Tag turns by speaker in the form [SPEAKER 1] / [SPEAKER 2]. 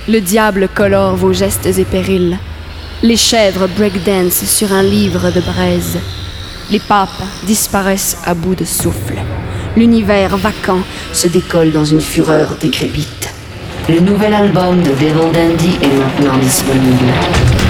[SPEAKER 1] Le diable colore vos gestes et périls. Les chèvres breakdance sur un livre de braise. Les papes disparaissent à bout de souffle. L'univers vacant se décolle dans une fureur décrépite.
[SPEAKER 2] Le nouvel album de Devil Dandy est maintenant disponible.